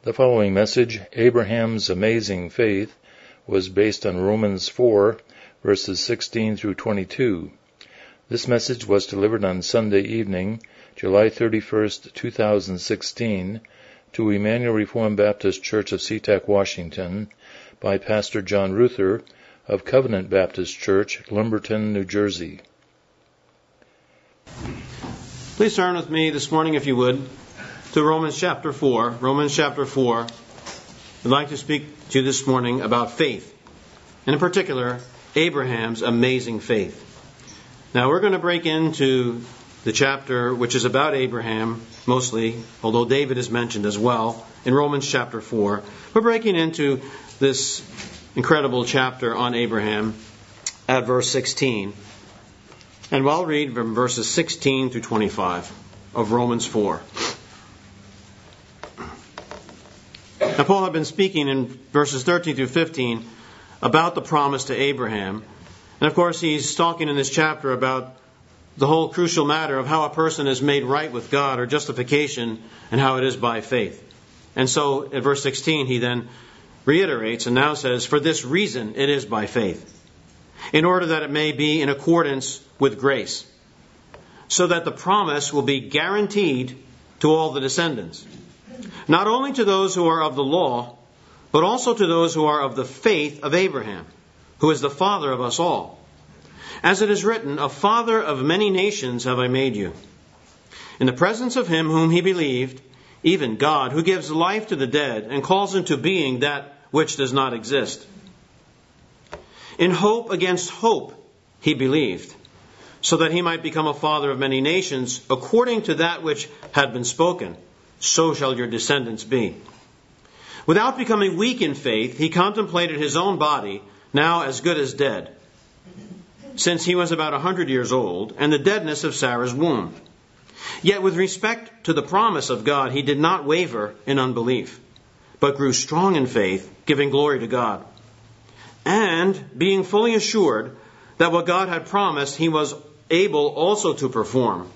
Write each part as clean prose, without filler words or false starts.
The following message, Abraham's Amazing Faith, was based on Romans 4, verses 16 through 22. This message was delivered on Sunday evening, July 31st, 2016, to Emmanuel Reformed Baptist Church of SeaTac, Washington, by Pastor John Ruther of Covenant Baptist Church, Lumberton, New Jersey. Please turn with me this morning, if you would, to Romans chapter 4. Romans chapter 4. I'd like to speak to you this morning about faith, and in particular, Abraham's amazing faith. Now, we're going to break into the chapter which is about Abraham, mostly, although David is mentioned as well, in Romans chapter 4. We're breaking into this incredible chapter on Abraham at verse 16. And I'll read from verses 16 through 25 of Romans 4. Now, Paul had been speaking in verses 13 through 15 about the promise to Abraham. And of course, he's talking in this chapter about the whole crucial matter of how a person is made right with God, or justification, and how it is by faith. And so, at verse 16, he then reiterates and now says, "For this reason it is by faith, in order that it may be in accordance with grace, so that the promise will be guaranteed to all the descendants, not only to those who are of the law, but also to those who are of the faith of Abraham, who is the father of us all. As it is written, a father of many nations have I made you, in the presence of him whom he believed, even God, who gives life to the dead and calls into being that which does not exist. In hope against hope he believed, so that he might become a father of many nations, according to that which had been spoken, so shall your descendants be. Without becoming weak in faith, he contemplated his own body, now as good as dead, since he was about 100 years old, and the deadness of Sarah's womb. Yet with respect to the promise of God, he did not waver in unbelief, but grew strong in faith, giving glory to God, and being fully assured that what God had promised, he was able also to perform."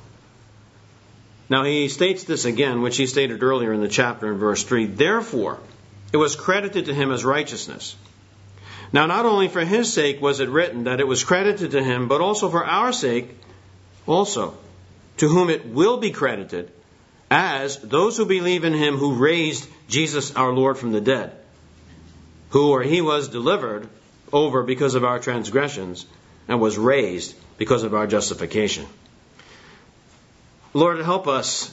Now he states this again, which he stated earlier in the chapter in verse 3. "Therefore, it was credited to him as righteousness. Now not only for his sake was it written that it was credited to him, but also for our sake also, to whom it will be credited, as those who believe in him who raised Jesus our Lord from the dead, who or he was delivered over because of our transgressions, and was raised because of our justification." Lord, help us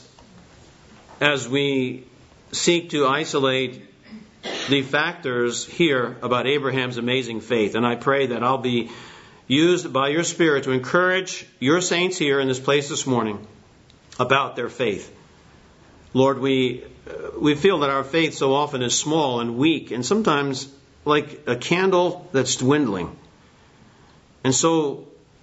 as we seek to isolate the factors here about Abraham's amazing faith. And I pray that I'll be used by your Spirit to encourage your saints here in this place this morning about their faith. Lord, we feel that our faith so often is small and weak, and sometimes like a candle that's dwindling. And so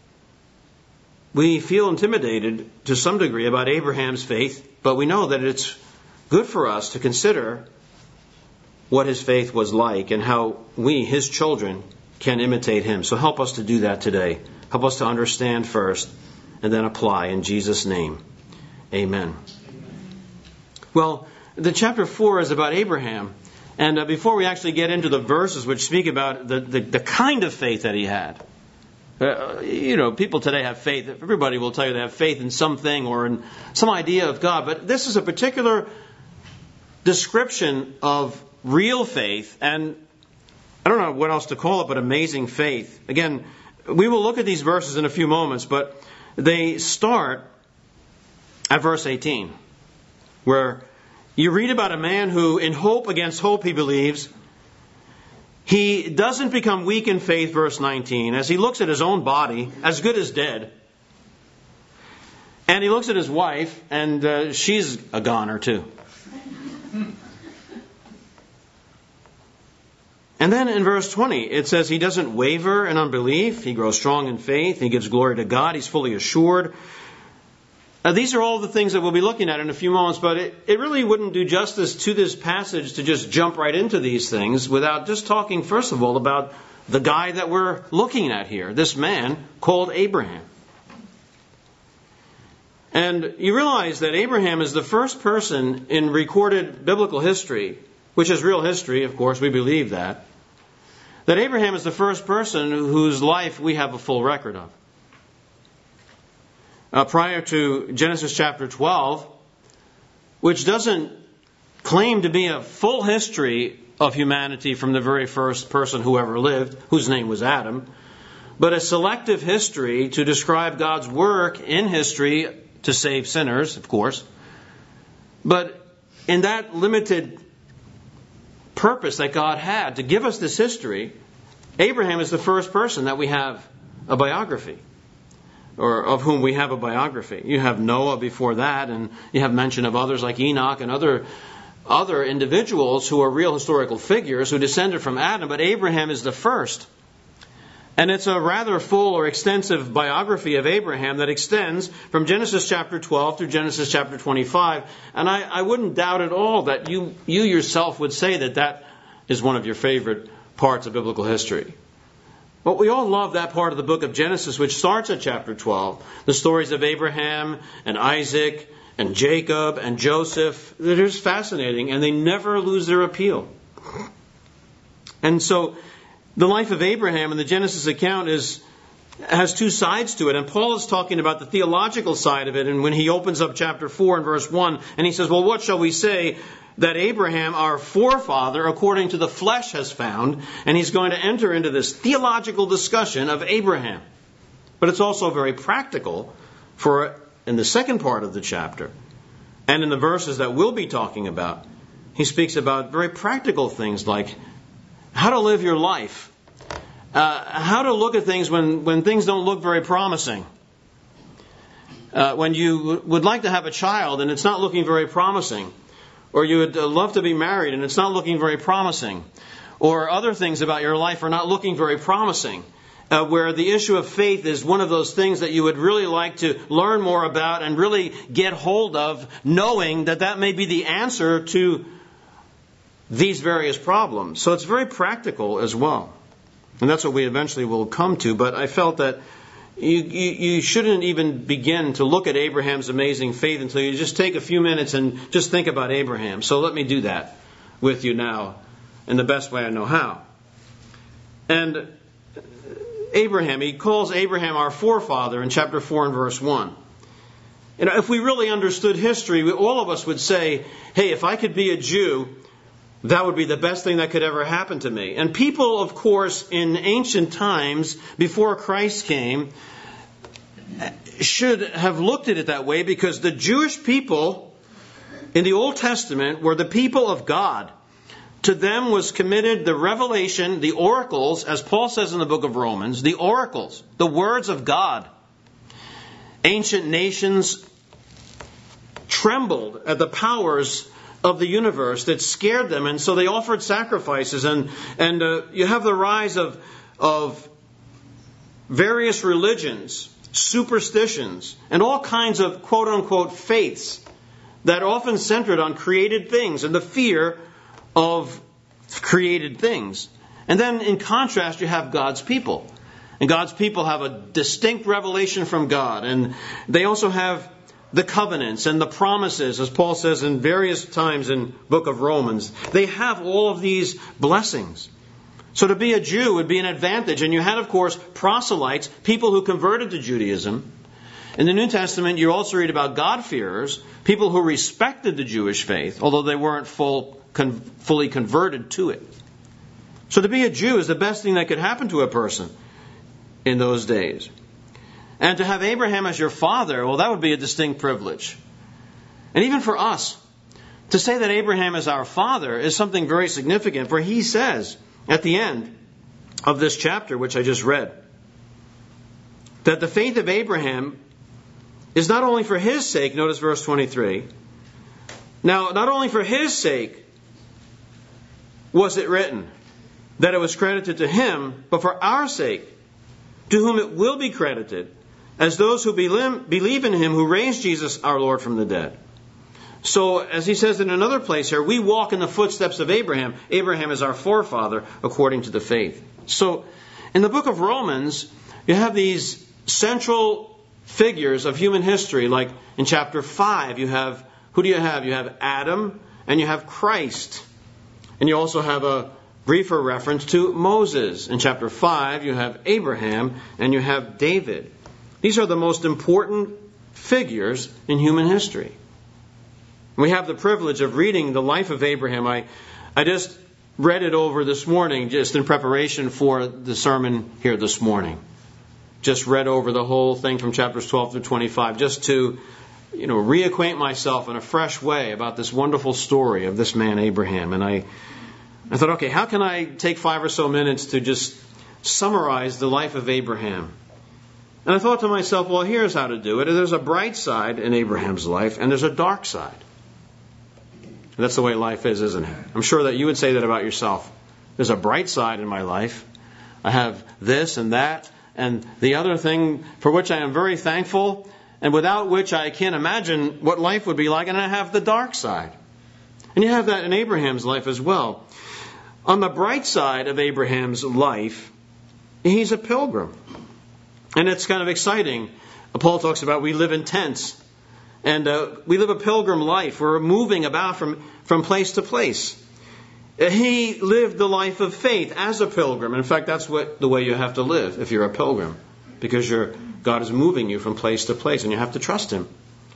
we feel intimidated to some degree about Abraham's faith, but we know that it's good for us to consider what his faith was like and how we, his children, can imitate him. So help us to do that today. Help us to understand first and then apply in Jesus' name. Amen. Well, the chapter 4 is about Abraham. And before we actually get into the verses which speak about the kind of faith that he had, people today have faith. Everybody will tell you they have faith in something or in some idea of God. But this is a particular description of real faith. And I don't know what else to call it but amazing faith. Again, we will look at these verses in a few moments. But they start at verse 18, where you read about a man who, in hope against hope, he believes. He doesn't become weak in faith, verse 19, as he looks at his own body, as good as dead. And he looks at his wife, and she's a goner too. And then in verse 20, it says he doesn't waver in unbelief. He grows strong in faith. He gives glory to God. He's fully assured. These are all the things that we'll be looking at in a few moments, but it really wouldn't do justice to this passage to just jump right into these things without just talking, first of all, about the guy that we're looking at here, this man called Abraham. And you realize that Abraham is the first person in recorded biblical history which is real history, of course, we believe that Abraham is the first person whose life we have a full record of. Prior to Genesis chapter 12, which doesn't claim to be a full history of humanity from the very first person who ever lived, whose name was Adam, but a selective history to describe God's work in history to save sinners, of course. But in that limited purpose that God had to give us this history, Abraham is the first person that we have a biography, or of whom we have a biography. You have Noah before that, and you have mention of others like Enoch and other individuals who are real historical figures who descended from Adam, but Abraham is the first. And it's a rather full or extensive biography of Abraham that extends from Genesis chapter 12 through Genesis chapter 25. And I wouldn't doubt at all that you yourself would say that is one of your favorite parts of biblical history. But we all love that part of the book of Genesis which starts at chapter 12. The stories of Abraham and Isaac and Jacob and Joseph. They're just fascinating, and they never lose their appeal. And so the life of Abraham in the Genesis account has two sides to it. And Paul is talking about the theological side of it. And when he opens up chapter 4 and verse 1, and he says, well, what shall we say that Abraham, our forefather, according to the flesh, has found? And he's going to enter into this theological discussion of Abraham. But it's also very practical in the second part of the chapter. And in the verses that we'll be talking about, he speaks about very practical things like how to live your life, how to look at things when things don't look very promising. When you would like to have a child and it's not looking very promising, or you would love to be married and it's not looking very promising, or other things about your life are not looking very promising, where the issue of faith is one of those things that you would really like to learn more about and really get hold of, knowing that may be the answer to these various problems. So it's very practical as well. And that's what we eventually will come to. But I felt that you shouldn't even begin to look at Abraham's amazing faith until you just take a few minutes and just think about Abraham. So let me do that with you now in the best way I know how. And Abraham, he calls Abraham our forefather in chapter 4 and verse 1. If we really understood history, all of us would say, hey, if I could be a Jew, that would be the best thing that could ever happen to me. And people, of course, in ancient times, before Christ came, should have looked at it that way, because the Jewish people in the Old Testament were the people of God. To them was committed the revelation, the oracles, as Paul says in the book of Romans, the oracles, the words of God. Ancient nations trembled at the powers of the universe that scared them, and so they offered sacrifices, and you have the rise of various religions, superstitions, and all kinds of quote-unquote faiths that often centered on created things and the fear of created things. And then in contrast, you have God's people. And God's people have a distinct revelation from God, and they also have the covenants and the promises, as Paul says in various times in the book of Romans. They have all of these blessings. So to be a Jew would be an advantage. And you had, of course, proselytes, people who converted to Judaism. In the New Testament, you also read about God-fearers, people who respected the Jewish faith, although they weren't fully converted to it. So to be a Jew is the best thing that could happen to a person in those days. And to have Abraham as your father, well, that would be a distinct privilege. And even for us, to say that Abraham is our father is something very significant, for he says at the end of this chapter, which I just read, that the faith of Abraham is not only for his sake, notice verse 23. Now, not only for his sake was it written that it was credited to him, but for our sake, to whom it will be credited, as those who believe in him who raised Jesus our Lord from the dead. So, as he says in another place here, we walk in the footsteps of Abraham. Abraham is our forefather according to the faith. So, in the book of Romans, you have these central figures of human history. Like in chapter 5, who do you have? You have Adam and you have Christ. And you also have a briefer reference to Moses. In chapter 5, you have Abraham and you have David. These are the most important figures in human history. We have the privilege of reading the life of Abraham. I just read it over this morning, just in preparation for the sermon here this morning. Just read over the whole thing from chapters 12 through 25, just to reacquaint myself in a fresh way about this wonderful story of this man Abraham. And I thought, okay, how can I take 5 or so minutes to just summarize the life of Abraham? And I thought to myself, well, here's how to do it. There's a bright side in Abraham's life, and there's a dark side. And that's the way life is, isn't it? I'm sure that you would say that about yourself. There's a bright side in my life. I have this and that, and the other thing for which I am very thankful, and without which I can't imagine what life would be like, and I have the dark side. And you have that in Abraham's life as well. On the bright side of Abraham's life, he's a pilgrim. And it's kind of exciting. Paul talks about we live in tents. And we live a pilgrim life. We're moving about from place to place. He lived the life of faith as a pilgrim. In fact, that's the way you have to live if you're a pilgrim. Because God is moving you from place to place and you have to trust Him.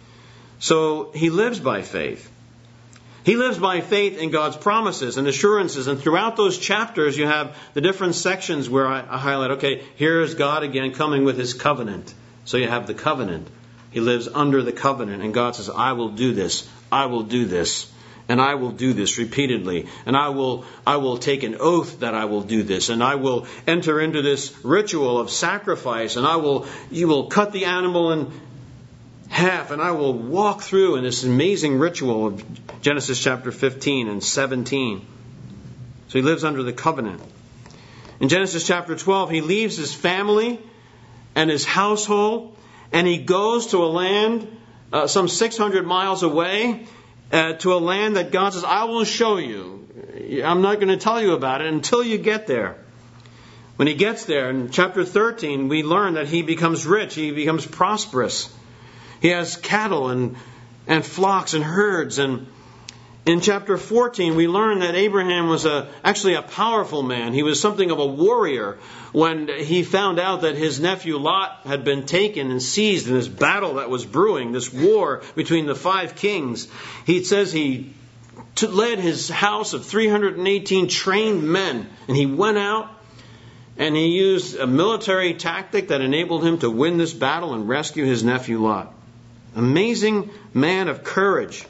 So he lives by faith. He lives by faith in God's promises and assurances. And throughout those chapters, you have the different sections where I highlight, okay, here's God again coming with His covenant. So you have the covenant. He lives under the covenant. And God says, I will do this. I will do this. And I will do this repeatedly. And I will take an oath that I will do this. And I will enter into this ritual of sacrifice. And you will cut the animal in half, and I will walk through in this amazing ritual of Genesis chapter 15 and 17. So he lives under the covenant. In Genesis chapter 12, he leaves his family and his household, and he goes to a land some 600 miles away, to a land that God says, I will show you. I'm not going to tell you about it until you get there. When he gets there, in chapter 13, we learn that he becomes rich, he becomes prosperous. He has cattle and flocks and herds. And in chapter 14, we learn that Abraham was actually a powerful man. He was something of a warrior when he found out that his nephew Lot had been taken and seized in this battle that was brewing, this war between the 5 kings. He says he led his house of 318 trained men, and he went out and he used a military tactic that enabled him to win this battle and rescue his nephew Lot. Amazing man of courage.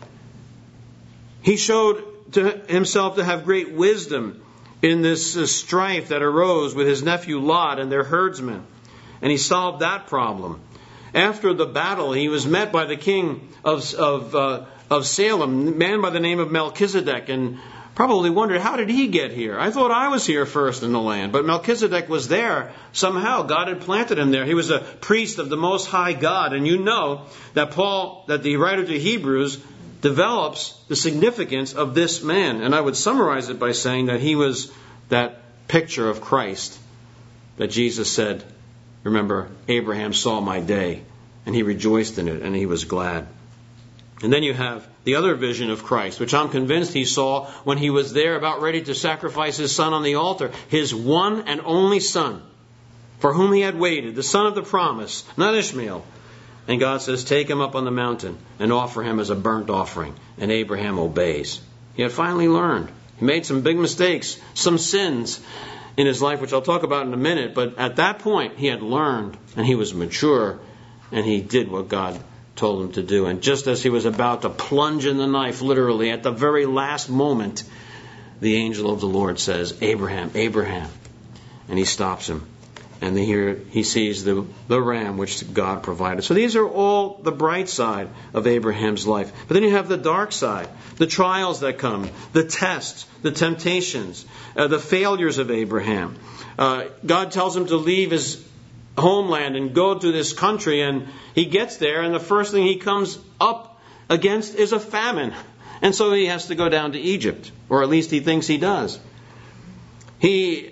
He showed himself to have great wisdom in this strife that arose with his nephew Lot and their herdsmen. And he solved that problem. After the battle, he was met by the king of Salem, a man by the name of Melchizedek, and probably wondered, how did he get here? I thought I was here first in the land. But Melchizedek was there. Somehow God had planted him there. He was a priest of the Most High God. And you know that the writer to Hebrews develops the significance of this man. And I would summarize it by saying that he was that picture of Christ that Jesus said, remember, Abraham saw my day, and he rejoiced in it, and he was glad. And then you have the other vision of Christ, which I'm convinced he saw when he was there about ready to sacrifice his son on the altar. His one and only son, for whom he had waited, the son of the promise, not Ishmael. And God says, take him up on the mountain and offer him as a burnt offering. And Abraham obeys. He had finally learned. He made some big mistakes, some sins in his life, which I'll talk about in a minute. But at that point, he had learned, and he was mature, and he did what God told him to do. And just as he was about to plunge in the knife, literally, at the very last moment, the angel of the Lord says, Abraham, Abraham. And he stops him. And here he sees the ram which God provided. So these are all the bright side of Abraham's life. But then you have the dark side, the trials that come, the tests, the temptations, the failures of Abraham. God tells him to leave his homeland and go to this country, and he gets there, and the first thing he comes up against is a famine. And so he has to go down to Egypt, or at least he thinks he does. He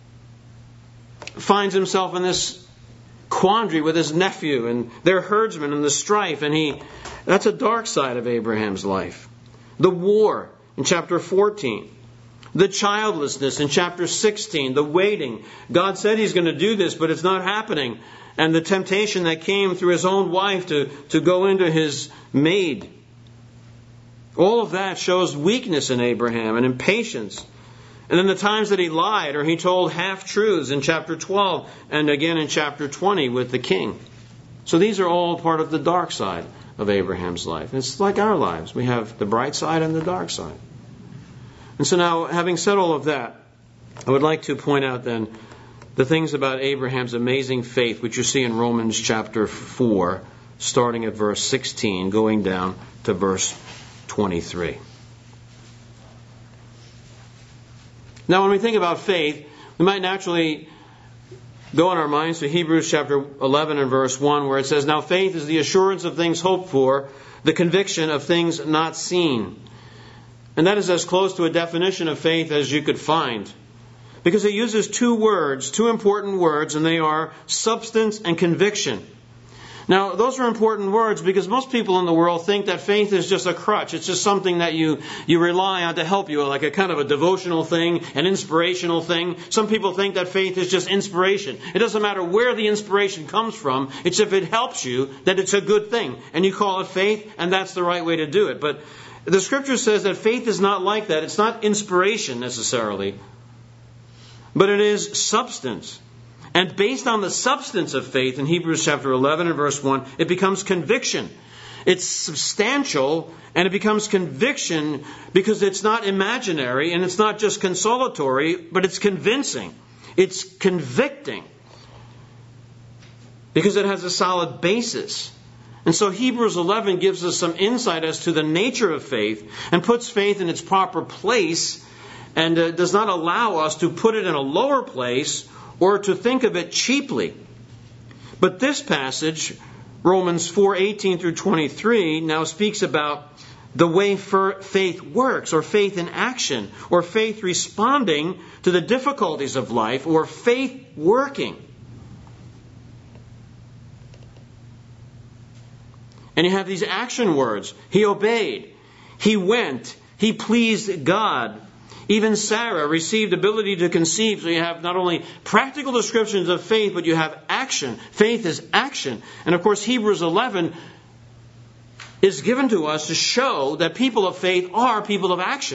finds himself in this quandary with his nephew and their herdsmen and the strife, and that's a dark side of Abraham's life. The war in chapter 14. The childlessness in chapter 16, the waiting. God said He's going to do this, but it's not happening. And the temptation that came through his own wife to go into his maid. All of that shows weakness in Abraham and impatience. And then the times that he lied or he told half-truths in chapter 12 and again in chapter 20 with the king. So these are all part of the dark side of Abraham's life. It's like our lives. We have the bright side and the dark side. And so now, having said all of that, I would like to point out then the things about Abraham's amazing faith, which you see in Romans chapter 4, starting at verse 16, going down to verse 23. Now, when we think about faith, we might naturally go in our minds to Hebrews chapter 11 and verse 1, where it says, "Now faith is the assurance of things hoped for, the conviction of things not seen." And that is as close to a definition of faith as you could find. Because it uses two words, two important words, and they are substance and conviction. Now, those are important words because most people in the world think that faith is just a crutch. It's just something that you rely on to help you, like a kind of a devotional thing, an inspirational thing. Some people think that faith is just inspiration. It doesn't matter where the inspiration comes from. It's if it helps you, that it's a good thing. And you call it faith, and that's the right way to do it. But the Scripture says that faith is not like that. It's not inspiration necessarily, but it is substance. And based on the substance of faith in Hebrews chapter 11 and verse 1, it becomes conviction. It's substantial, and it becomes conviction because it's not imaginary and it's not just consolatory, but it's convincing. It's convicting because it has a solid basis. And so Hebrews 11 gives us some insight as to the nature of faith and puts faith in its proper place and does not allow us to put it in a lower place or to think of it cheaply. But this passage, Romans 4:18 through 23, now speaks about the way faith works, or faith in action, or faith responding to the difficulties of life, or faith working. And you have these action words. He obeyed. He went. He pleased God. Even Sarah received ability to conceive. So you have not only practical descriptions of faith, but you have action. Faith is action. And of course, Hebrews 11 is given to us to show that people of faith are people of action.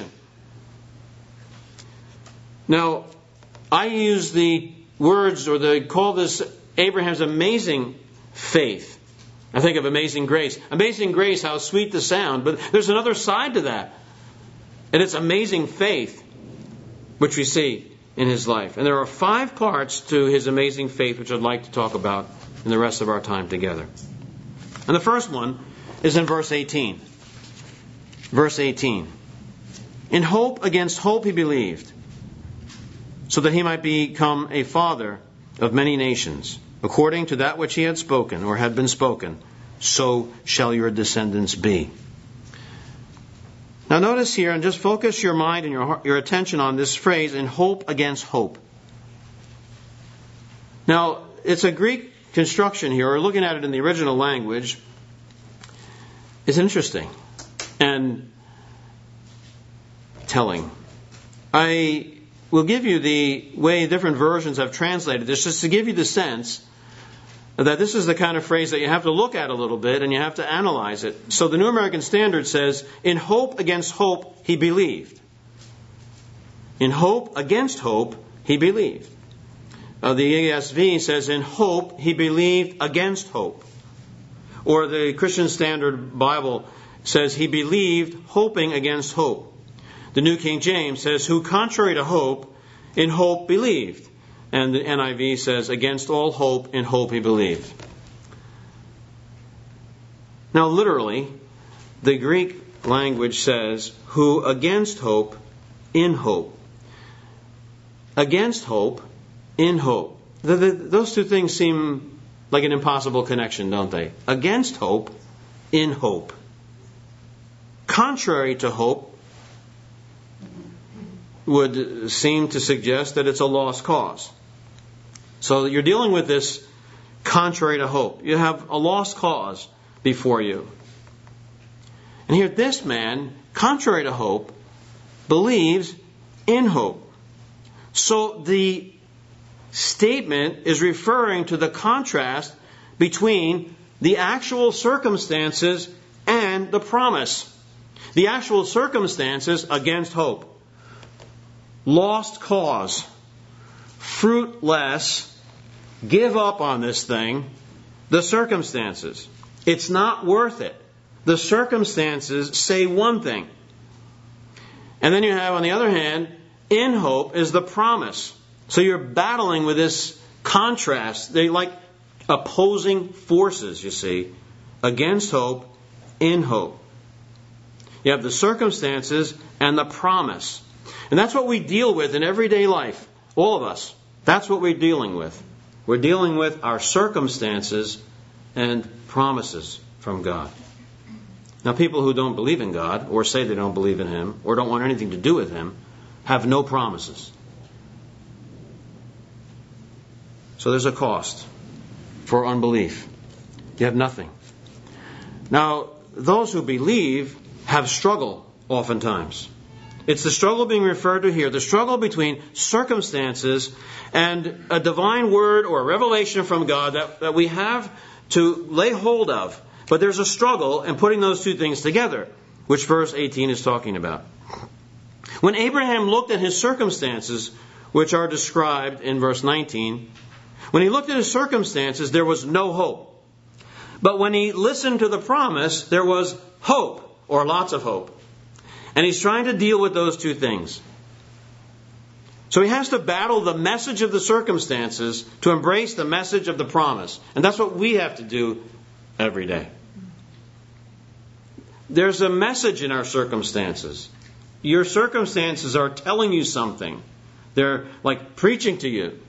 Now, I use the words, or call this Abraham's amazing faith. I think of amazing grace. Amazing grace, how sweet the sound. But there's another side to that. And it's amazing faith, which we see in his life. And there are 5 parts to his amazing faith, which I'd like to talk about in the rest of our time together. And the first one is in verse 18. Verse 18. In hope against hope he believed, so that he might become a father of many nations, according to that which he had spoken, or had been spoken, so shall your descendants be. Now notice here, and just focus your mind and your attention on this phrase, in hope against hope. Now, it's a Greek construction here, or looking at it in the original language, is interesting and telling. I will give you the way different versions have translated this, just to give you the sense that this is the kind of phrase that you have to look at a little bit and you have to analyze it. So the New American Standard says, in hope against hope he believed. In hope against hope he believed. The ESV says, in hope he believed against hope. Or the Christian Standard Bible says, he believed hoping against hope. The New King James says, who contrary to hope, in hope believed. And the NIV says, against all hope, in hope he believed. Now, literally, the Greek language says, who against hope, in hope. Against hope, in hope. Those two things seem like an impossible connection, don't they? Against hope, in hope. Contrary to hope would seem to suggest that it's a lost cause. So you're dealing with this contrary to hope. You have a lost cause before you. And here this man, contrary to hope, believes in hope. So the statement is referring to the contrast between the actual circumstances and the promise. The actual circumstances against hope. Lost cause. Fruitless. Give up on this thing. The circumstances. It's not worth it. The circumstances say one thing. And then you have, on the other hand, in hope is the promise. So you're battling with this contrast. They're like opposing forces, you see, against hope, in hope. You have the circumstances and the promise. And that's what we deal with in everyday life. All of us. That's what we're dealing with. We're dealing with our circumstances and promises from God. Now, people who don't believe in God, or say they don't believe in Him, or don't want anything to do with Him, have no promises. So there's a cost for unbelief. You have nothing. Now, those who believe have struggle oftentimes. It's the struggle being referred to here, the struggle between circumstances and a divine word or a revelation from God that we have to lay hold of. But there's a struggle in putting those two things together, which verse 18 is talking about. When Abraham looked at his circumstances, which are described in verse 19, when he looked at his circumstances, there was no hope. But when he listened to the promise, there was hope, or lots of hope. And he's trying to deal with those two things. So he has to battle the message of the circumstances to embrace the message of the promise. And that's what we have to do every day. There's a message in our circumstances. Your circumstances are telling you something. They're like preaching to you.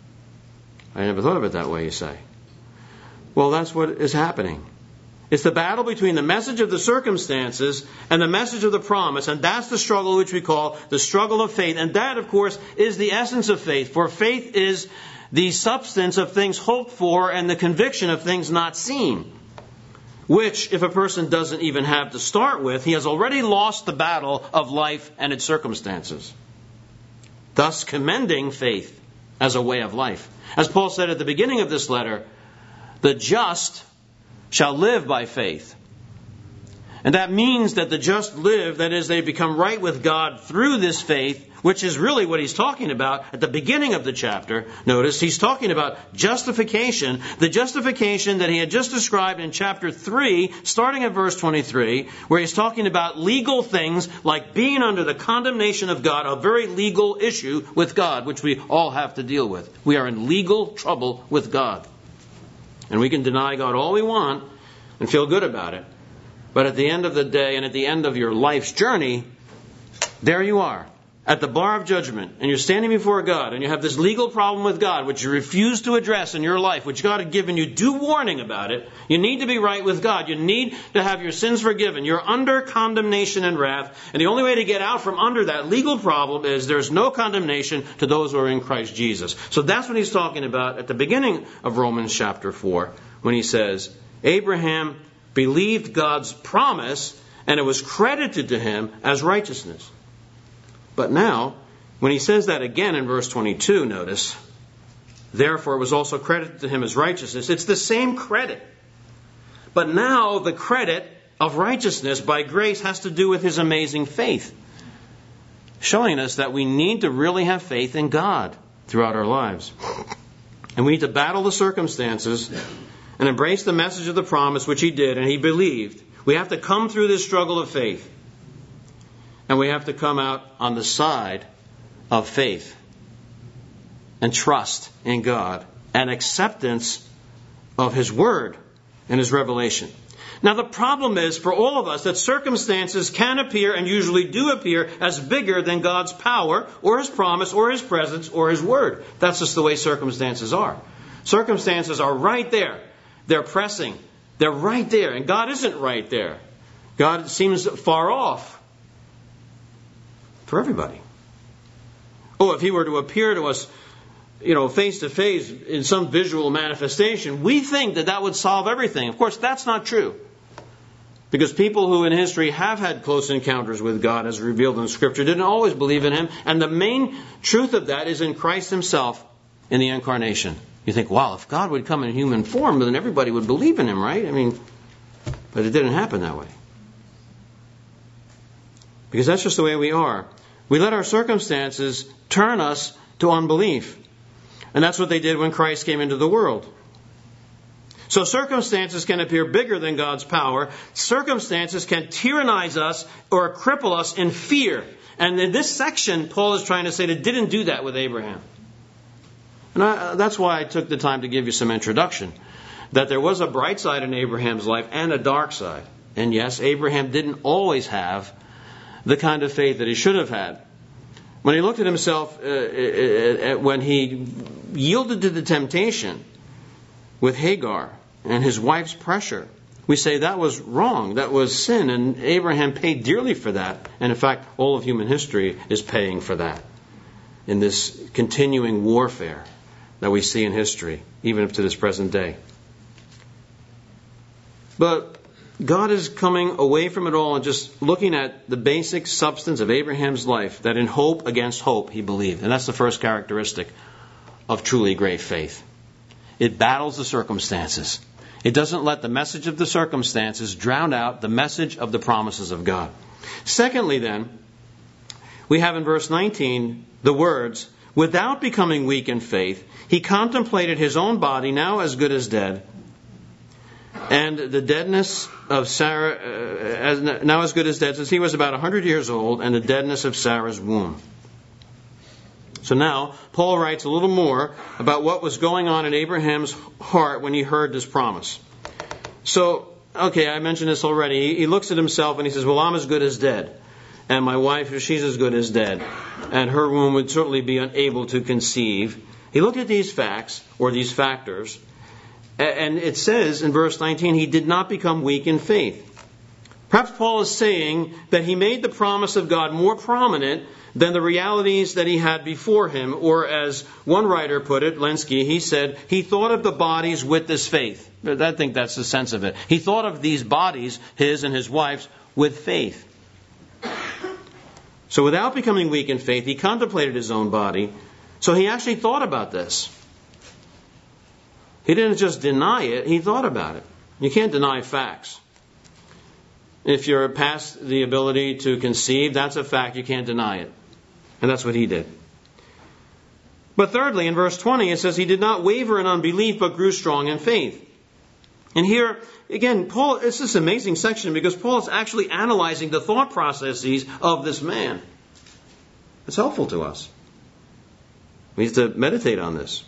I never thought of it that way, you say. Well, that's what is happening. It's the battle between the message of the circumstances and the message of the promise. And that's the struggle which we call the struggle of faith. And that, of course, is the essence of faith. For faith is the substance of things hoped for and the conviction of things not seen. Which, if a person doesn't even have to start with, he has already lost the battle of life and its circumstances. Thus commending faith as a way of life. As Paul said at the beginning of this letter, the just shall live by faith. And that means that the just live, that is, they become right with God through this faith, which is really what he's talking about at the beginning of the chapter. Notice he's talking about justification, the justification that he had just described in chapter 3, starting at verse 23, where he's talking about legal things like being under the condemnation of God, a very legal issue with God, which we all have to deal with. We are in legal trouble with God. And we can deny God all we want and feel good about it. But at the end of the day and at the end of your life's journey, there you are, at the bar of judgment, and you're standing before God, and you have this legal problem with God, which you refuse to address in your life, which God had given you due warning about it. You need to be right with God. You need to have your sins forgiven. You're under condemnation and wrath, and the only way to get out from under that legal problem is there's no condemnation to those who are in Christ Jesus. So that's what he's talking about at the beginning of Romans chapter 4, when he says, Abraham believed God's promise, and it was credited to him as righteousness. But now, when he says that again in verse 22, notice, therefore it was also credited to him as righteousness. It's the same credit. But now the credit of righteousness by grace has to do with his amazing faith, showing us that we need to really have faith in God throughout our lives. And we need to battle the circumstances and embrace the message of the promise, which he did, and he believed. We have to come through this struggle of faith. And we have to come out on the side of faith and trust in God and acceptance of His Word and His revelation. Now the problem is for all of us that circumstances can appear and usually do appear as bigger than God's power or His promise or His presence or His Word. That's just the way circumstances are. Circumstances are right there. They're pressing. They're right there. And God isn't right there. God seems far off. For everybody. Oh, if He were to appear to us, face to face in some visual manifestation, we think that would solve everything. Of course, that's not true. Because people who in history have had close encounters with God as revealed in Scripture didn't always believe in Him. And the main truth of that is in Christ Himself in the Incarnation. You think, wow, if God would come in human form, then everybody would believe in Him, right? But it didn't happen that way. Because that's just the way we are. We let our circumstances turn us to unbelief. And that's what they did when Christ came into the world. So circumstances can appear bigger than God's power. Circumstances can tyrannize us or cripple us in fear. And in this section, Paul is trying to say that it didn't do that with Abraham. And that's why I took the time to give you some introduction. That there was a bright side in Abraham's life and a dark side. And yes, Abraham didn't always have the kind of faith that he should have had. When he looked at himself, when he yielded to the temptation with Hagar and his wife's pressure, we say that was wrong, that was sin, and Abraham paid dearly for that. And in fact, all of human history is paying for that in this continuing warfare that we see in history, even up to this present day. But God is coming away from it all and just looking at the basic substance of Abraham's life, that in hope against hope he believed. And that's the first characteristic of truly great faith. It battles the circumstances. It doesn't let the message of the circumstances drown out the message of the promises of God. Secondly, then, we have in verse 19 the words, without becoming weak in faith, he contemplated his own body, now as good as dead, and the deadness of Sarah, now as good as dead, since he was about 100 years old, and the deadness of Sarah's womb. So now, Paul writes a little more about what was going on in Abraham's heart when he heard this promise. So, okay, I mentioned this already. He looks at himself and he says, well, I'm as good as dead. And my wife, she's as good as dead. And her womb would certainly be unable to conceive. He looked at these facts, or these factors, and it says in verse 19, he did not become weak in faith. Perhaps Paul is saying that he made the promise of God more prominent than the realities that he had before him. Or as one writer put it, Lenski, he said, he thought of the bodies with this faith. I think that's the sense of it. He thought of these bodies, his and his wife's, with faith. So without becoming weak in faith, he contemplated his own body. So he actually thought about this. He didn't just deny it, he thought about it. You can't deny facts. If you're past the ability to conceive, that's a fact, you can't deny it. And that's what he did. But thirdly, in verse 20, it says he did not waver in unbelief, but grew strong in faith. And here, again, Paul, it's this amazing section because Paul is actually analyzing the thought processes of this man. It's helpful to us. We have to meditate on this.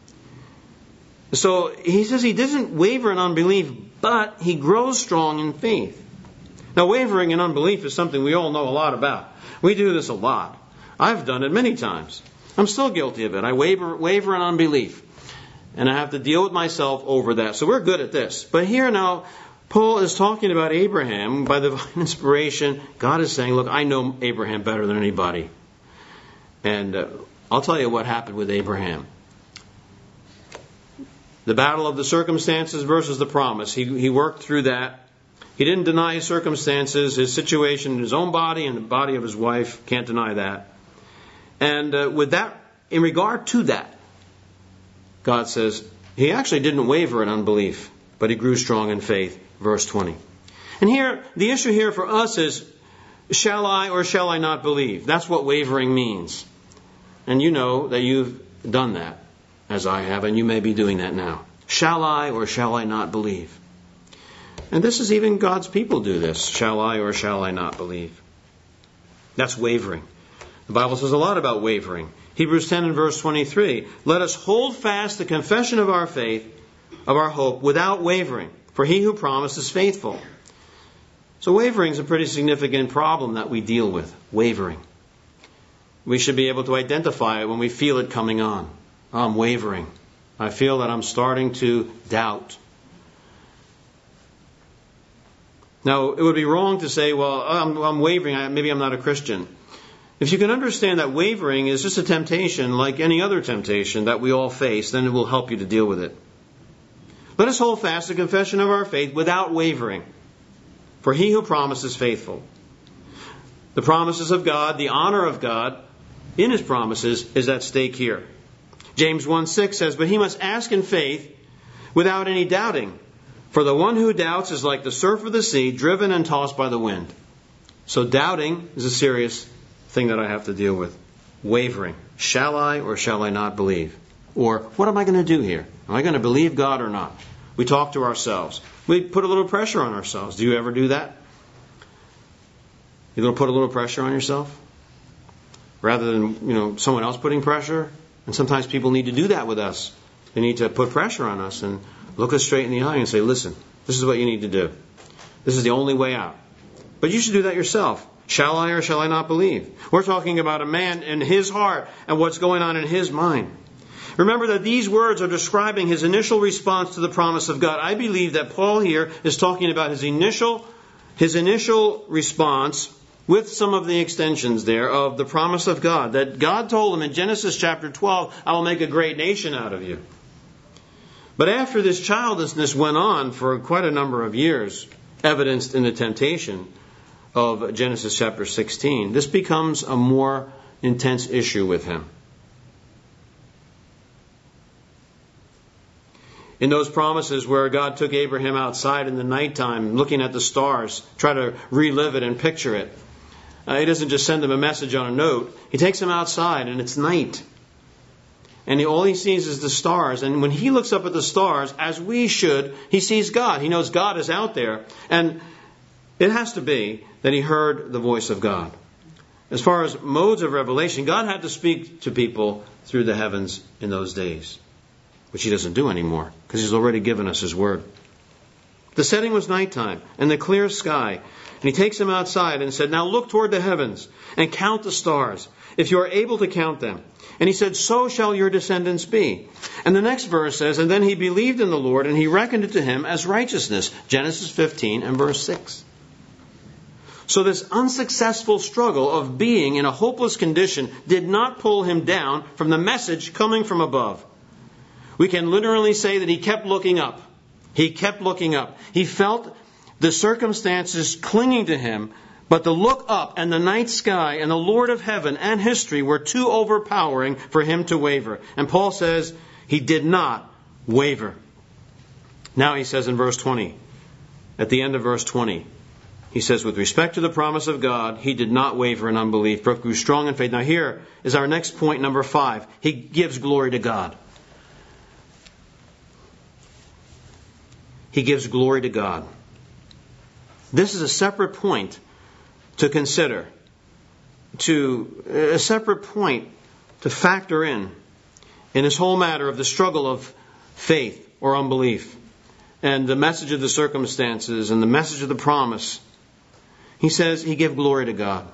So he says he doesn't waver in unbelief, but he grows strong in faith. Now, wavering in unbelief is something we all know a lot about. We do this a lot. I've done it many times. I'm still guilty of it. I waver in unbelief. And I have to deal with myself over that. So we're good at this. But here now, Paul is talking about Abraham. By divine inspiration, God is saying, look, I know Abraham better than anybody. And I'll tell you what happened with Abraham. The battle of the circumstances versus the promise. He worked through that. He didn't deny his circumstances, his situation in his own body and the body of his wife. Can't deny that. And with that, in regard to that, God says he actually didn't waver in unbelief, but he grew strong in faith. Verse 20. And here, the issue here for us is, shall I or shall I not believe? That's what wavering means. And you know that you've done that, as I have, and you may be doing that now. Shall I or shall I not believe? And this is even God's people do this. Shall I or shall I not believe? That's wavering. The Bible says a lot about wavering. Hebrews 10 and verse 23. Let us hold fast the confession of our faith, of our hope, without wavering. For he who promised is faithful. So wavering is a pretty significant problem that we deal with. Wavering. We should be able to identify it when we feel it coming on. I'm wavering. I feel that I'm starting to doubt. Now, it would be wrong to say, well, I'm wavering, maybe I'm not a Christian. If you can understand that wavering is just a temptation like any other temptation that we all face, then it will help you to deal with it. Let us hold fast the confession of our faith without wavering. For he who promises is faithful. The promises of God, the honor of God in His promises is at stake here. James 1:6 says, but he must ask in faith without any doubting. For the one who doubts is like the surf of the sea, driven and tossed by the wind. So doubting is a serious thing that I have to deal with. Wavering. Shall I or shall I not believe? Or what am I going to do here? Am I going to believe God or not? We talk to ourselves. We put a little pressure on ourselves. Do you ever do that? You going to put a little pressure on yourself? Rather than, someone else putting pressure? And sometimes people need to do that with us. They need to put pressure on us and look us straight in the eye and say, listen, this is what you need to do. This is the only way out. But you should do that yourself. Shall I or shall I not believe? We're talking about a man in his heart and what's going on in his mind. Remember that these words are describing his initial response to the promise of God. I believe that Paul here is talking about his initial response with some of the extensions there of the promise of God. That God told him in Genesis chapter 12, I will make a great nation out of you. But after this childlessness went on for quite a number of years, evidenced in the temptation of Genesis chapter 16, this becomes a more intense issue with him. In those promises where God took Abraham outside in the nighttime, looking at the stars, try to relive it and picture it. He doesn't just send him a message on a note. He takes him outside and it's night. And all he sees is the stars. And when he looks up at the stars, as we should, he sees God. He knows God is out there. And it has to be that he heard the voice of God. As far as modes of revelation, God had to speak to people through the heavens in those days, which He doesn't do anymore because He's already given us His word. The setting was nighttime and the clear sky. And He takes him outside and said, now look toward the heavens and count the stars, if you are able to count them. And He said, so shall your descendants be. And the next verse says, and then he believed in the Lord and He reckoned it to him as righteousness. Genesis 15 and verse 6. So this unsuccessful struggle of being in a hopeless condition did not pull him down from the message coming from above. We can literally say that he kept looking up. He kept looking up. He felt the circumstances clinging to him, but the look up and the night sky and the Lord of heaven and history were too overpowering for him to waver. And Paul says he did not waver. Now he says in verse 20, at the end of verse 20, he says, with respect to the promise of God, he did not waver in unbelief, but grew strong in faith. Now here is our next point, number 5. He gives glory to God. He gives glory to God. This is a separate point to consider, a separate point to factor in this whole matter of the struggle of faith or unbelief and the message of the circumstances and the message of the promise. He says he gave glory to God.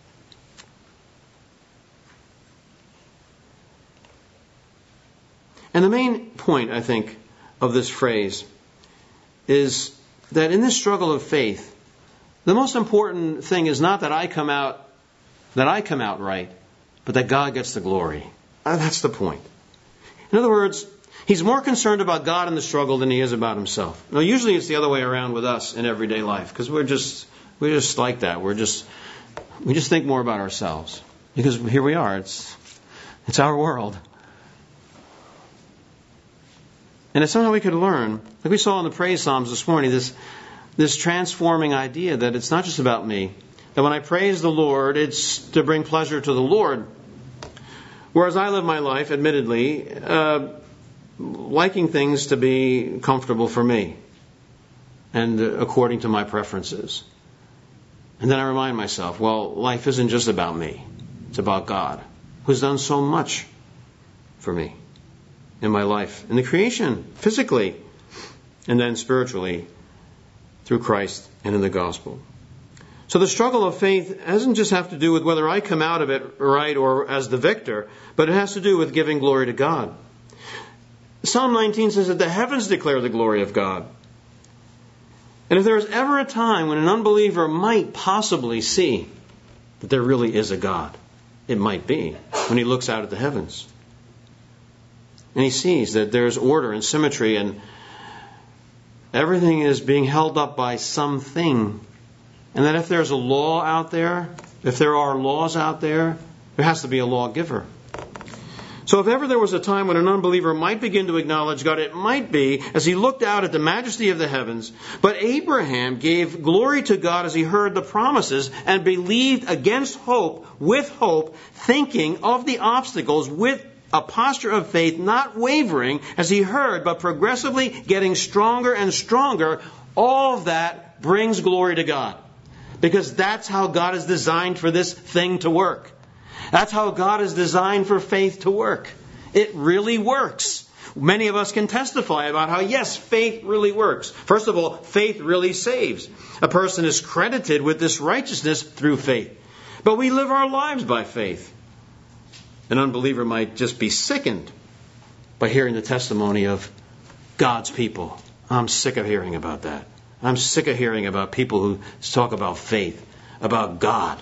And the main point, I think, of this phrase is that in this struggle of faith, the most important thing is not that I come out right, but that God gets the glory. That's the point. In other words, he's more concerned about God in the struggle than he is about himself. Now, usually it's the other way around with us in everyday life, because we're just like that. We just think more about ourselves, because here we are. It's our world. And if somehow we could learn, like we saw in the praise psalms this morning, this transforming idea that it's not just about me. That when I praise the Lord, it's to bring pleasure to the Lord. Whereas I live my life, admittedly, liking things to be comfortable for me and according to my preferences. And then I remind myself, well, life isn't just about me. It's about God, who's done so much for me in my life, in the creation, physically, and then spiritually through Christ and in the gospel. So the struggle of faith doesn't just have to do with whether I come out of it right or as the victor, but it has to do with giving glory to God. Psalm 19 says that the heavens declare the glory of God. And if there is ever a time when an unbeliever might possibly see that there really is a God, it might be when he looks out at the heavens. And he sees that there's order and symmetry and everything is being held up by something And that if there's a law out there, if there are laws out there, there has to be a lawgiver. So if ever there was a time when an unbeliever might begin to acknowledge God, it might be as he looked out at the majesty of the heavens. But Abraham gave glory to God as he heard the promises and believed against hope, with hope, thinking of the obstacles with a posture of faith, not wavering as he heard, but progressively getting stronger and stronger. All of that brings glory to God. Because that's how God is designed for this thing to work. That's how God is designed for faith to work. It really works. Many of us can testify about how, yes, faith really works. First of all, faith really saves. A person is credited with this righteousness through faith. But we live our lives by faith. An unbeliever might just be sickened by hearing the testimony of God's people. I'm sick of hearing about that. I'm sick of hearing about people who talk about faith, about God.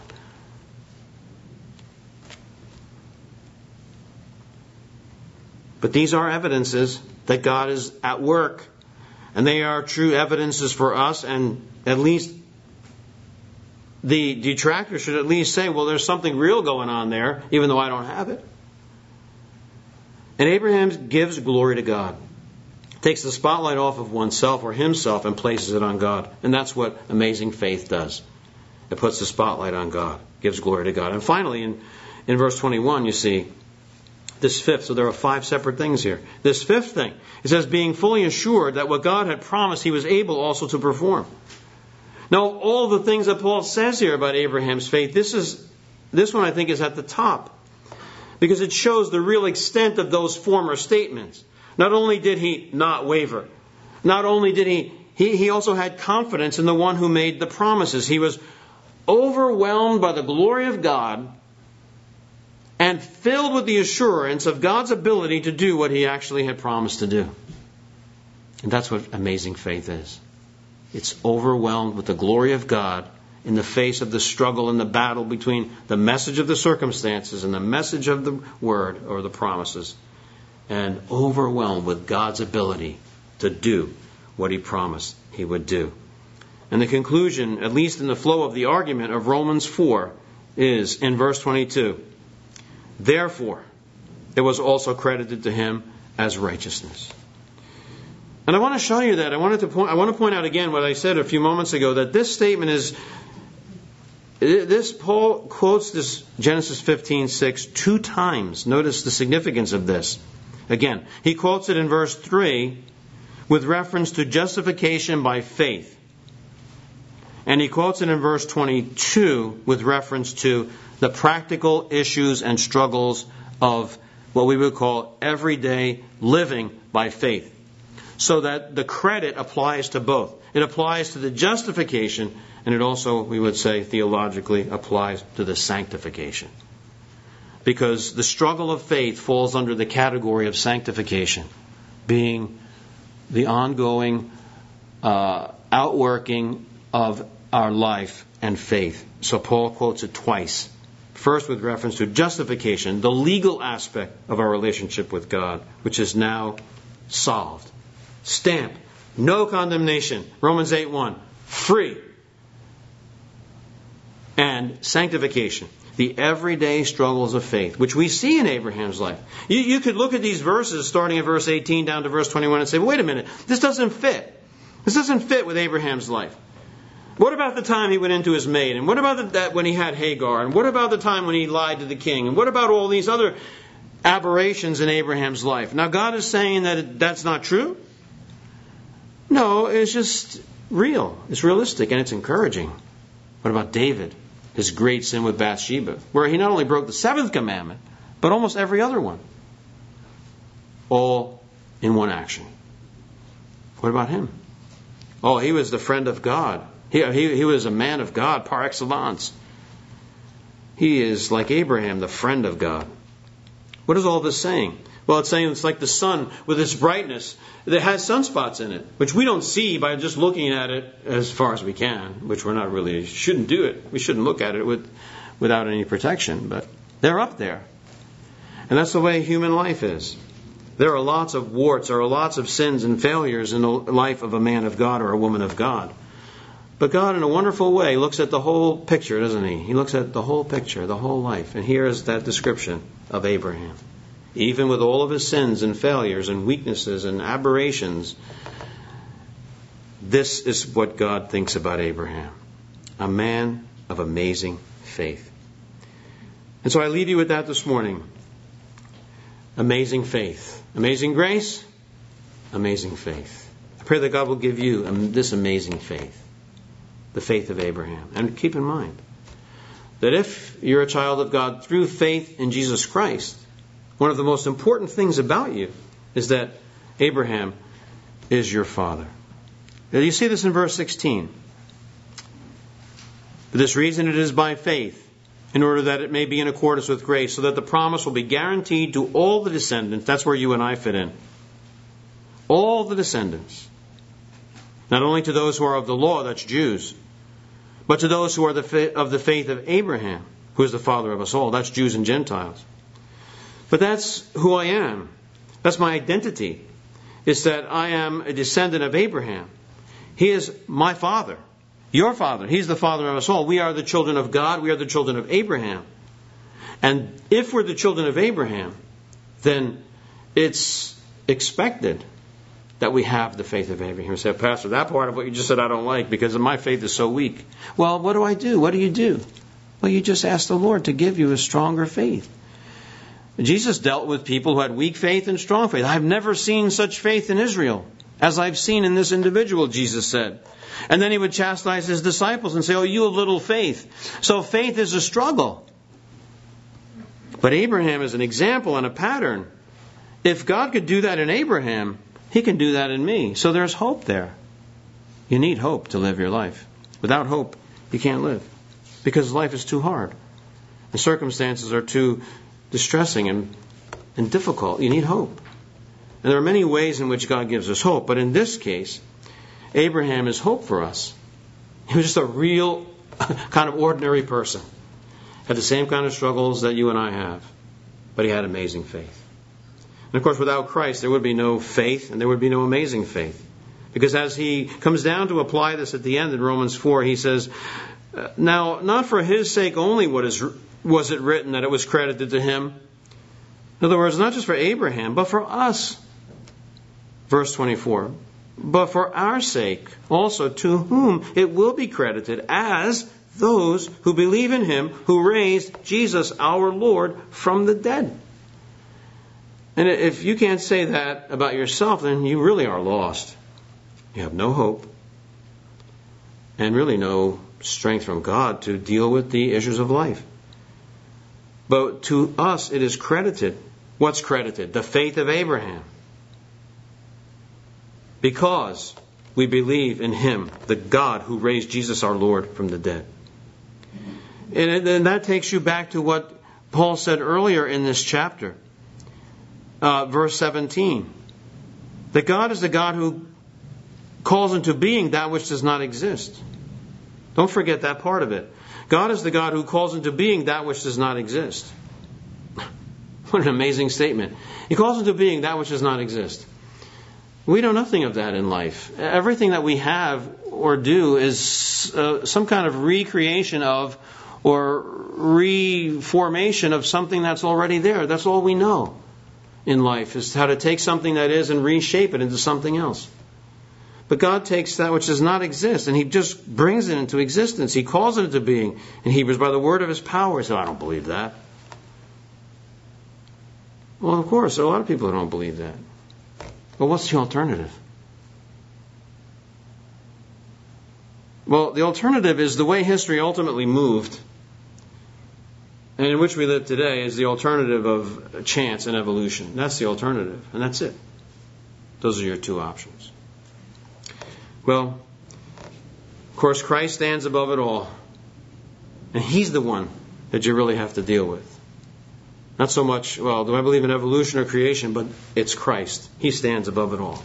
But these are evidences that God is at work. And they are true evidences for us. And at least the detractor should at least say, well, there's something real going on there, even though I don't have it. And Abraham gives glory to God. Takes the spotlight off of oneself or himself and places it on God. And that's what amazing faith does. It puts the spotlight on God. Gives glory to God. And finally, in verse 21, you see this fifth. So there are 5 separate things here. This fifth thing. It says, being fully assured that what God had promised, he was able also to perform. Now, all the things that Paul says here about Abraham's faith, this one I think is at the top. Because it shows the real extent of those former statements. Not only did he not waver, not only did he also had confidence in the one who made the promises. He was overwhelmed by the glory of God and filled with the assurance of God's ability to do what he actually had promised to do. And that's what amazing faith is. It's overwhelmed with the glory of God in the face of the struggle and the battle between the message of the circumstances and the message of the word or the promises. And overwhelmed with God's ability to do what he promised he would do. And the conclusion, at least in the flow of the argument of Romans 4, is in verse 22. Therefore, it was also credited to him as righteousness. And I want to show you that. I want to point out again what I said a few moments ago, that this statement is, Paul quotes this Genesis 15:6 2 times. Notice the significance of this. Again, he quotes it in verse 3 with reference to justification by faith. And he quotes it in verse 22 with reference to the practical issues and struggles of what we would call everyday living by faith. So that the credit applies to both. It applies to the justification, and it also, we would say, theologically applies to the sanctification. Because the struggle of faith falls under the category of sanctification, being the ongoing outworking of our life and faith. So Paul quotes it twice. First with reference to justification, the legal aspect of our relationship with God, which is now solved. Stamp. No condemnation. Romans 8:1. Free. And sanctification. The everyday struggles of faith, which we see in Abraham's life. You could look at these verses starting at verse 18 down to verse 21 and say, well, wait a minute, this doesn't fit. This doesn't fit with Abraham's life. What about the time he went into his maid? And what about that when he had Hagar? And what about the time when he lied to the king? And what about all these other aberrations in Abraham's life? Now, God is saying that that's not true? No, it's just real. It's realistic and it's encouraging. What about David? His great sin with Bathsheba, where he not only broke the 7th commandment, but almost every other one. All in one action. What about him? Oh, he was the friend of God. He was a man of God par excellence. He is, like Abraham, the friend of God. What is all this saying? Well, it's saying it's like the sun with its brightness that has sunspots in it, which we don't see by just looking at it as far as we can, which we're not really, shouldn't do it. We shouldn't look at it without any protection, but they're up there. And that's the way human life is. There are lots of warts, there are lots of sins and failures in the life of a man of God or a woman of God. But God, in a wonderful way, looks at the whole picture, doesn't He? He looks at the whole picture, the whole life. And here is that description of Abraham. Even with all of his sins and failures and weaknesses and aberrations, this is what God thinks about Abraham. A man of amazing faith. And so I leave you with that this morning. Amazing faith. Amazing grace. Amazing faith. I pray that God will give you this amazing faith. The faith of Abraham. And keep in mind that if you're a child of God through faith in Jesus Christ, one of the most important things about you is that Abraham is your father. Now, you see this in verse 16. For this reason it is by faith, in order that it may be in accordance with grace, so that the promise will be guaranteed to all the descendants. That's where you and I fit in. All the descendants. Not only to those who are of the law, that's Jews, but to those who are of the faith of Abraham, who is the father of us all. That's Jews and Gentiles. But that's who I am. That's my identity. It's that I am a descendant of Abraham. He is my father. Your father. He's the father of us all. We are the children of God. We are the children of Abraham. And if we're the children of Abraham, then it's expected that we have the faith of Abraham. You say, Pastor, that part of what you just said I don't like because my faith is so weak. Well, what do I do? What do you do? Well, you just ask the Lord to give you a stronger faith. Jesus dealt with people who had weak faith and strong faith. I've never seen such faith in Israel as I've seen in this individual, Jesus said. And then he would chastise his disciples and say, oh, you of little faith. So faith is a struggle. But Abraham is an example and a pattern. If God could do that in Abraham, He can do that in me. So there's hope there. You need hope to live your life. Without hope, you can't live. Because life is too hard. The circumstances are too distressing and difficult. You need hope. And there are many ways in which God gives us hope. But in this case, Abraham is hope for us. He was just a real kind of ordinary person. Had the same kind of struggles that you and I have. But he had amazing faith. And of course, without Christ, there would be no faith and there would be no amazing faith. Because as he comes down to apply this at the end in Romans 4, he says, now, not for his sake only was it written that it was credited to him. In other words, not just for Abraham, but for us. Verse 24. But for our sake also, to whom it will be credited as those who believe in Him who raised Jesus our Lord from the dead. And if you can't say that about yourself, then you really are lost. You have no hope and really no strength from God to deal with the issues of life. But to us it is credited. What's credited? The faith of Abraham. Because we believe in Him, the God who raised Jesus our Lord from the dead. And that takes you back to what Paul said earlier in this chapter. Verse 17. That God is the God who calls into being that which does not exist. Don't forget that part of it. God is the God who calls into being that which does not exist. What an amazing statement. He calls into being that which does not exist. We know nothing of that in life. Everything that we have or do is some kind of recreation of or reformation of something that's already there. That's all we know in life, is how to take something that is and reshape it into something else. But God takes that which does not exist and He just brings it into existence. He calls it into being. In Hebrews, by the word of His power. So I don't believe that. Well, of course, there are a lot of people who don't believe that. But what's the alternative? Well, the alternative is the way history ultimately moved, and in which we live today, is the alternative of chance and evolution. That's the alternative, and that's it. Those are your two options. Well, of course, Christ stands above it all, and He's the one that you really have to deal with. Not so much, well, do I believe in evolution or creation, but it's Christ. He stands above it all.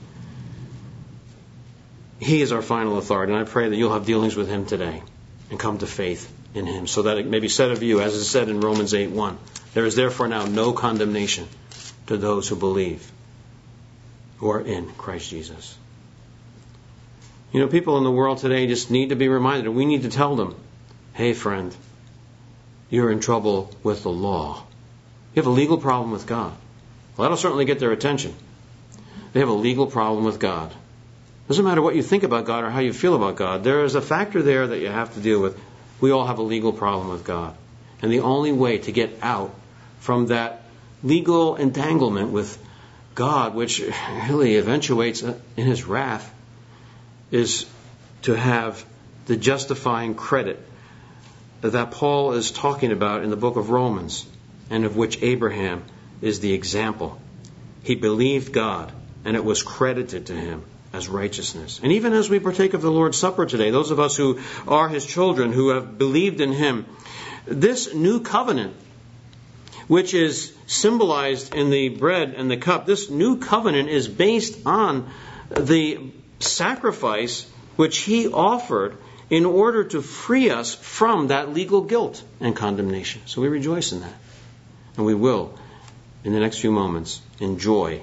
He is our final authority, and I pray that you'll have dealings with Him today and come to faith in Him, so that it may be said of you, as is said in Romans 8:1, there is therefore now no condemnation to those who believe, who are in Christ Jesus. People in the world today just need to be reminded, and we need to tell them, hey friend, you're in trouble with the law. You have a legal problem with God. Well, that'll certainly get their attention. They have a legal problem with God. Doesn't matter what you think about God or how you feel about God. There is a factor there that you have to deal with. We all have a legal problem with God. And the only way to get out from that legal entanglement with God, which really eventuates in His wrath, is to have the justifying credit that Paul is talking about in the book of Romans, and of which Abraham is the example. He believed God, and it was credited to him as righteousness. And even as we partake of the Lord's Supper today, those of us who are His children, who have believed in Him, this new covenant, which is symbolized in the bread and the cup, this new covenant is based on the sacrifice which He offered in order to free us from that legal guilt and condemnation. So we rejoice in that. And we will, in the next few moments, enjoy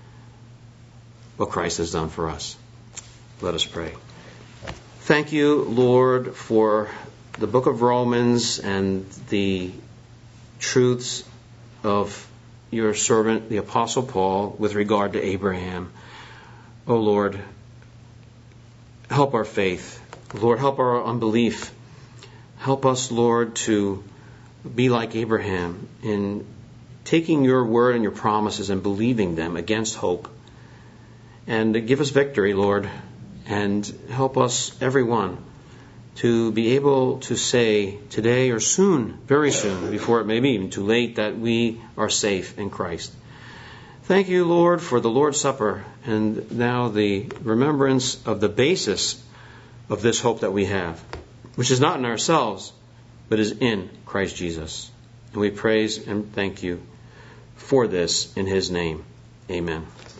what Christ has done for us. Let us pray. Thank you, Lord, for the book of Romans and the truths of your servant, the Apostle Paul, with regard to Abraham. Oh, Lord, help our faith. Lord, help our unbelief. Help us, Lord, to be like Abraham in taking your word and your promises and believing them against hope. And give us victory, Lord, and help us, everyone, to be able to say today or soon, very soon, before it may be even too late, that we are safe in Christ. Thank you, Lord, for the Lord's Supper and now the remembrance of the basis of this hope that we have, which is not in ourselves, but is in Christ Jesus. And we praise and thank you for this in His name. Amen.